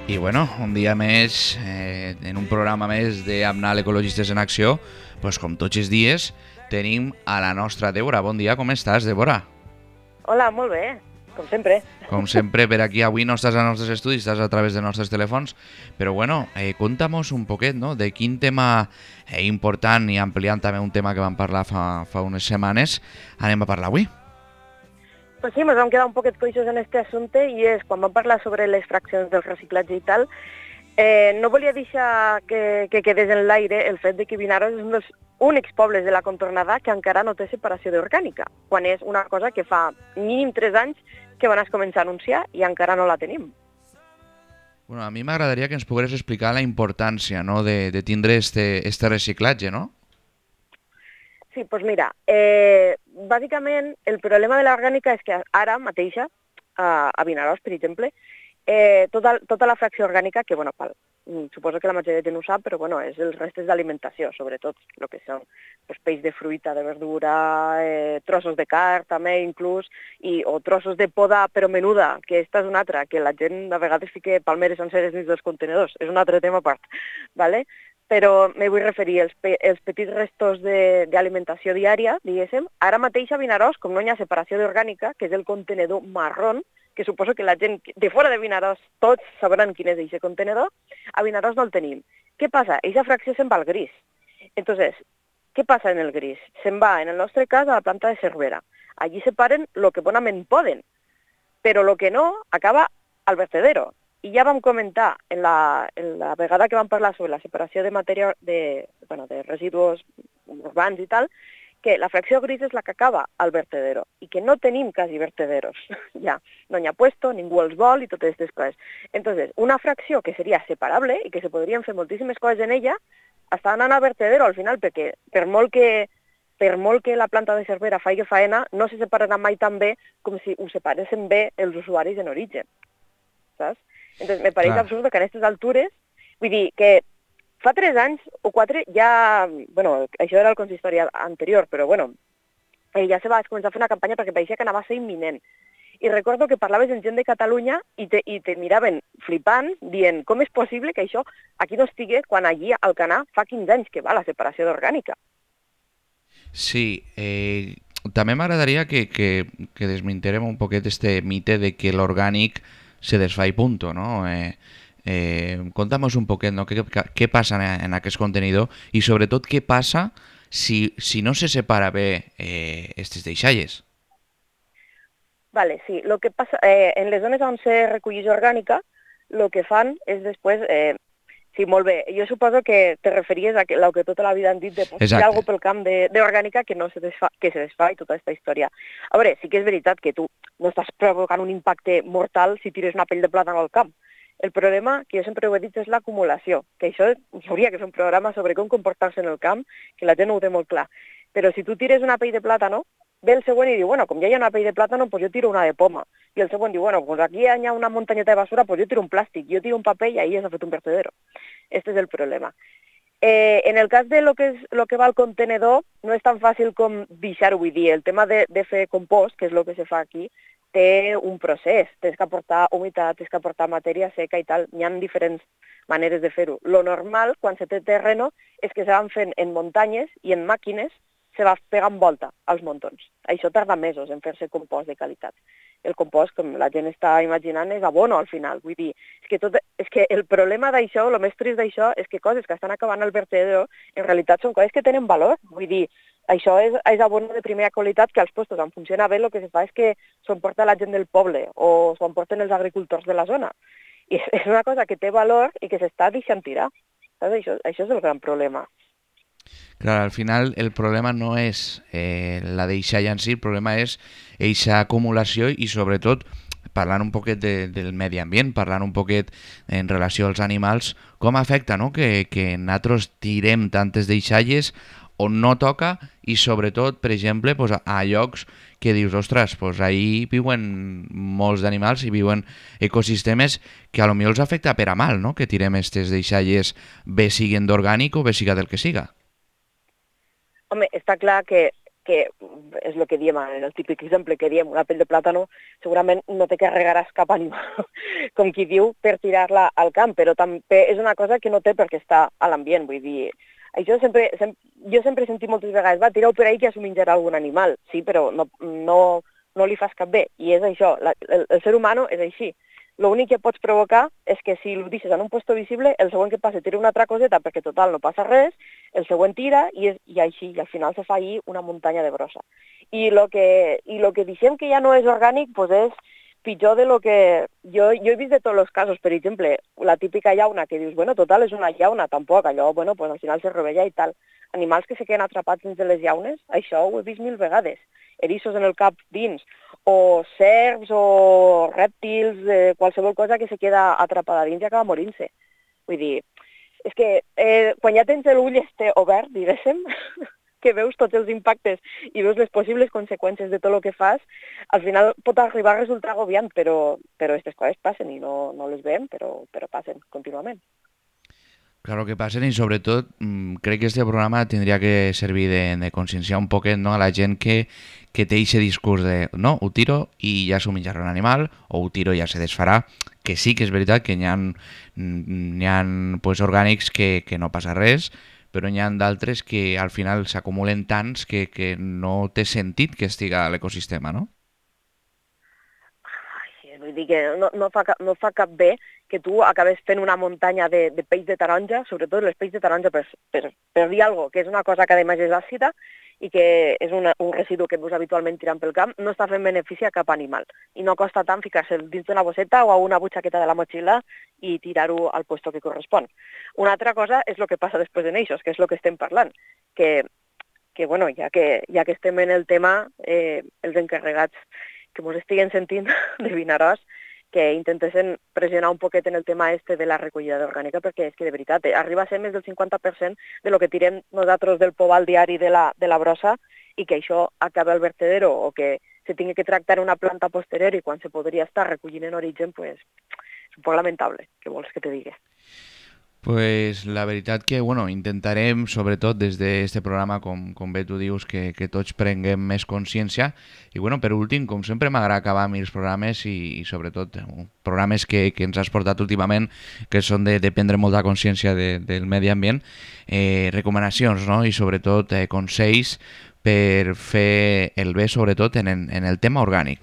I bueno, un dia més, en un programa més d'Amnal Ecologistes en Acció, doncs com tots els dies, tenim a la nostra Débora. Bon dia, com estàs, Débora? Hola, molt bé, com sempre. Com sempre, per aquí avui no estàs als nostres estudis, estàs a través de nostres telèfons, però bueno, conta'mos un poquet, no?, de quin tema important i ampliant també un tema que vam parlar fa unes setmanes, anem a parlar avui. Pues sí, ens vam quedar un poquet coixos en este assumpte i és quan vam parlar sobre les fraccions del reciclatge i tal, no volia deixar que quedés en l'aire el fet de que Vinaròs és un dels únics pobles de la contornada que encara no té separació d'orgànica, quan és una cosa que fa mínim 3 anys que van començar a anunciar i encara no la tenim. Bueno, a mi m'agradaria que ens pogués explicar la importància, no?, de tindre este reciclatge, no? Sí, doncs mira, bàsicament el problema de l'orgànica és que ara mateixa, a Vinaròs, per exemple, tota la fracció orgànica, que bueno, suposo que la majoria de gent ho sap, però bueno, és els restes d'alimentació, sobretot el que són peix de fruita, de verdura, trossos de carn també inclús, o trossos de poda però menuda, que esta és una altra, que la gent a vegades fica palmeres senceres dins dels contenedors, és un altre tema a part, ¿vale? Però me vull referir als petits restos d'alimentació diària, diguéssim. Ara mateix a Vinaròs, com no hi ha separació d'orgànica, que és el contenedor marrón, que suposo que la gent de fora de Vinaròs tots sabran quin és aquest contenedor, a Vinaròs no el tenim. Què passa? Eixa fracció se'n va al gris. Entonces, què passa en el gris? Se'n va, en el nostre cas, a la planta de Cervera. Allí separen el que bonament poden, però el que no acaba al vertedero. I ja vam comentar en la vegada que vam parlar sobre la separació de matèria de residus urbans i tal, que la fracció gris és la que acaba al vertedero i que no tenim quasi vertederos. Ja, no n'hi ha puesto, ningú els vol i totes aquestes coses. Entonces, una fracció que seria separable i que se podrien fer moltíssimes coses en ella, està anant al vertedero al final, perquè per molt que la planta de Cervera faci faena, no se separarà mai tan bé com si ho separessin bé els usuaris en origen. Saps? Entonces, me pareix absurd que a aquestes altures, vull dir que fa 3 anys o 4 ja, bueno, això era el consistori anterior, però bueno, ja se va començar a fer una campanya perquè pareixia que anava a ser imminent. I recordo que parlaves amb gent de Catalunya i te miraven flipant, dient com és possible que això aquí no estigui quan allí al Canà fa 15 anys que va la separació d'orgànica. Sí, també m'agradaria que desminterem un poquet este mite de que l'orgànic se desfà i punto, ¿no? Conta'mos un poquet, ¿no?, què passa en aquest contenidor i sobretot què passa si no se separa bé aquestes deixalles. Vale, sí, lo que passa, en les zones on se recolleix orgànica, el que fan és després... sí, molt bé. Jo suposo que te referies a el que tota la vida han dit de hi ha alguna pel camp d'orgànica que no se desfà, que se desfà i tota aquesta història. A veure, sí que és veritat que tu no estàs provocant un impacte mortal si tires una pell de plàtan al camp. El problema, que jo sempre ho he dit, és l'acumulació, que això hauria que fer un programa sobre com comportar-se en el camp, que la gent no ho té molt clar. Però si tu tires una pell de plàtano, ve el següent i diu, bueno, com ja hi ha una pell de plàtano, pues jo tiro una de poma. I el següent diu, bueno, pues aquí hi ha una muntanyeta de basura, pues jo tiro un plàstic, jo tiro un paper i ahí ja s'ha fet un vertedero. Este és el problema. En el cas de lo que va al contenedor, no és tan fàcil com deixar-ho, vull dir, el tema de fer compost, que és el que se fa aquí, té un procés, tens que aportar humitat, tens que aportar matèria seca i tal, hi ha diferents maneres de fer-ho. Lo normal, quan se té terreno, és que se van fent en muntanyes i en màquines se va pegant volta als muntons. Això tarda mesos en fer-se compost de qualitat. El compost, com la gent està imaginant, és abono al final. Vull dir, és que el problema d'això, el més trist d'això, és que coses que estan acabant al vertedero, en realitat són coses que tenen valor. Vull dir, això és abono de primera qualitat que als puestos on funciona bé el que se fa és que s'ho emporta la gent del poble o s'ho emporten els agricultors de la zona. I és una cosa que té valor i que s'està deixant tirar. Saps? Això és el gran problema. Clar, al final el problema no és la deixalla en si, el problema és eixa acumulació i sobretot parlant un poquet del medi ambient, parlant un poquet en relació als animals, com afecta, no?, que nosaltres tirem tantes deixalles on no toca i sobretot, per exemple, pues, a llocs que dius, ostres, pues, ahí viuen molts d'animals i viuen ecosistemes que a lo millor els afecta per a mal, no?, que tirem aquestes deixalles bé siguen d'orgànic o bé siga del que siga. Home, està clar que que és el que diem, en el típic exemple que diem, una pell de plàtano, segurament no te carregaràs cap animal, com qui diu, per tirar-la al camp, però també és una cosa que no té per què estar a l'ambient, vull dir, jo sempre he sentit moltes vegades, va, tireu per ahí que ja s'ho menjarà algun animal, sí, però no li fas cap bé, i és això, el ser humà és així. L'únic que pots provocar és que si ho deixes en un puesto visible, el següent que passa tira una altra coseta perquè total no passa res, el següent tira i així, i al final se fa ahí una muntanya de brossa. I lo que deixem que ja no és orgànic pues és pitjor de lo que... Jo he vist de tots els casos, per exemple, la típica llauna que dius, bueno, total és una llauna, tampoc, allò, bueno, pues al final se rovella i tal. Animals que se queden atrapats dins de les llaunes, això ho he vist 1000 vegades. Erissos en el cap dins, o serps, o rèptils, qualsevol cosa que se queda atrapada dins i acaba morint-se. Vull dir, és que quan ja tens l'ull obert, diguéssim, que veus tots els impactes i veus les possibles conseqüències de tot el que fas, al final pot arribar a resultar agobiant, però aquestes coses passen i no les veiem, però passen contínuament. Claro que passen i sobretot crec que este programa tindria que servir de conscienciar un poquet, no, a la gent que té aquest discurs de no, ho tiro i ja s'ho menjarà un animal o ho tiro i ja se desfarà, que sí que és veritat que n'hi ha pues, orgànics que no passa res, però n'hi ha d'altres que al final s'acumulen tants que no té sentit que estiga a l'ecosistema, no? Sí, vull dir que no fa cap bé que tu acabes fent una muntanya de peix de taronja, sobretot les peix de taronja per dir alguna cosa, que és una cosa que a més és àcida i que és un residu que veus habitualment tirant pel camp, no està fent benefici a cap animal. I no costa tant ficar-se dins d'una bosseta o a una butxaqueta de la motxilla i tirar-ho al lloc que correspon. Una altra cosa és el que passa després de neixos, que és el que estem parlant, que bueno, ja que estem en el tema, els encarregats que ens estiguen sentint de Vinaròs, que intentessin pressionar un poquet en el tema de la recollida orgànica, perquè és que de veritat arriba a ser més del 50% de lo que tirem nosaltres del pobal diari de la brossa i que això acaba al vertedero o que se tingui que tractar una planta posterior i quan se podria estar recollint en origen, pues, és un poc lamentable, què vols que te digui? Pues la veritat que, bueno, intentarem, sobretot des d'este programa, com bé tu dius, que tots prenguem més consciència. I, bueno, per últim, com sempre, m'agrada acabar amb els programes i sobretot, programes que ens has portat últimament, que són de prendre molta consciència del medi ambient, recomanacions, no?, i sobretot consells per fer el bé, sobretot, en el tema orgànic.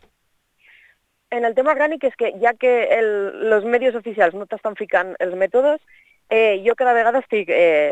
En el tema orgànic és que ja que els medis oficials no t'estan ficant els mètodes, jo cada vegada estic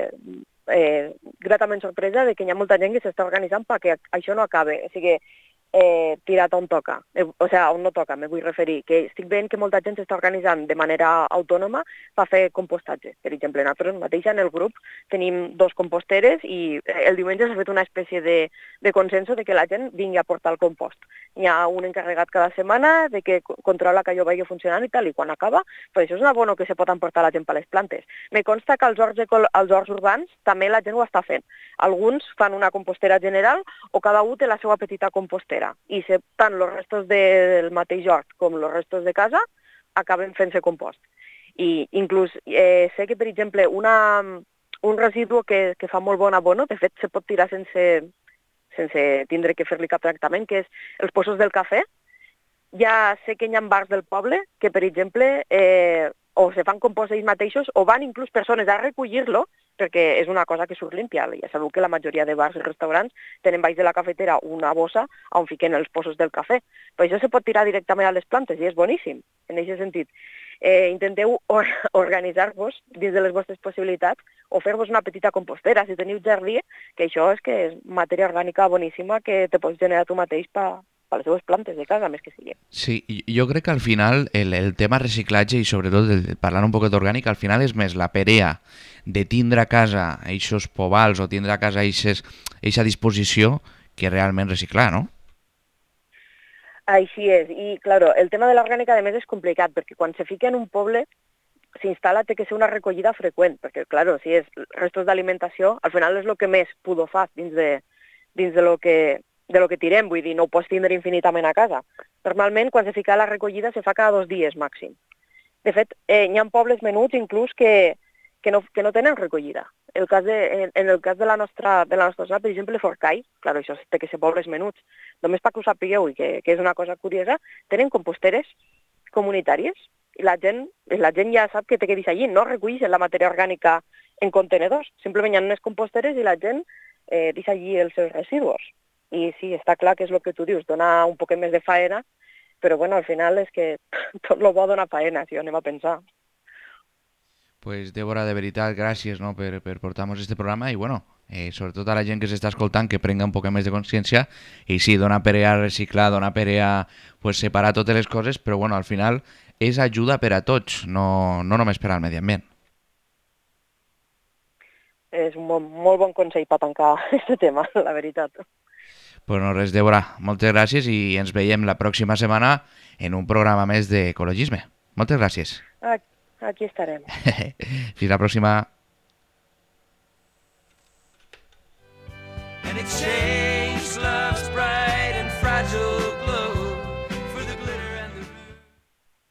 gratament sorpresa de que hi ha molta gent que s'està organitzant perquè això no acabe. O sigui, tirat on toca, on no toca, me vull referir, que estic veient que molta gent s'està organitzant de manera autònoma per fer compostatge. Per exemple, nosaltres mateix en el grup tenim 2 composteres i el diumenge s'ha fet una espècie de consenso de que la gent vingui a portar el compost. Hi ha un encarregat cada setmana de que controla que allò vagi funcionant i tal, i quan acaba, pues això és un abono que se pot emportar la gent per les plantes. Me consta que als horts urbans també la gent ho està fent. Alguns fan una compostera general o cada un té la seva petita compostera i tant els restos del mateix hort com els restos de casa acaben fent-se compost. I inclús sé que, per exemple, un residu que fa molt bon abono, de fet se pot tirar sense tindre que fer-li cap tractament, que és els possos del cafè. Ja sé que hi ha bars del poble que, per exemple, o se fan compost ells mateixos o van inclús persones a recollir-lo, perquè és una cosa que surt límpia. Ja sabeu que la majoria de bars i restaurants tenen baix de la cafetera una bossa on fiquen els possos del cafè. Però això se pot tirar directament a les plantes i és boníssim, en aquest sentit. Intenteu organitzar-vos dins de les vostres possibilitats o fer-vos una petita compostera, si teniu jardí, que això és matèria orgànica boníssima que te pots generar tu mateix per les teves plantes de casa, més que sigui. Sí, jo crec que al final el tema reciclatge i sobretot parlant un poquet orgànic, al final és més la perea de tindre a casa eixos pobals o tindre a casa eixa disposició que realment reciclar, no? Així és, i claro, el tema de l'orgànica a més és complicat, perquè quan se fica en un poble s'instal·la té que ser una recollida freqüent, perquè claro, si és restos d'alimentació, al final és el que més pudor fa dins de lo que tirem, vull dir, no ho pots tindre infinitament a casa. Normalment, quan se fica la recollida, se fa cada 2 dies màxim. De fet, hi ha pobles menuts inclús que no tenen recollida. En el cas de la nostra zona, per exemple, Forcall, clar, això té que ser pobles menuts. Només perquè ho sapigueu, i que és una cosa curiosa, tenen composteres comunitàries i la gent ja sap que té que deixar allí, no recull la matèria orgànica en contenedors, simplement hi ha unes composteres i la gent deixa allí els seus residus. I sí, està clar que és el que tu dius, dona un poc més de faena, però bueno, al final és que tot el bo dona faena, si ho anem a pensar. Pues Débora, de veritat, gràcies, no, per portar-nos este programa i bueno, sobretot a la gent que s'està escoltant que prenga un poc més de consciència i sí, dona per a reciclar, dona per a pues, separar totes les coses, però bueno, al final és ajuda per a tots, no només per al medi ambient. És un molt bon consell per tancar aquest tema, la veritat. Pues no res, Débora, moltes gràcies i ens veiem la pròxima setmana en un programa més d'ecologisme. Moltes gràcies. Aquí estarem. Fins la pròxima. And it's changed.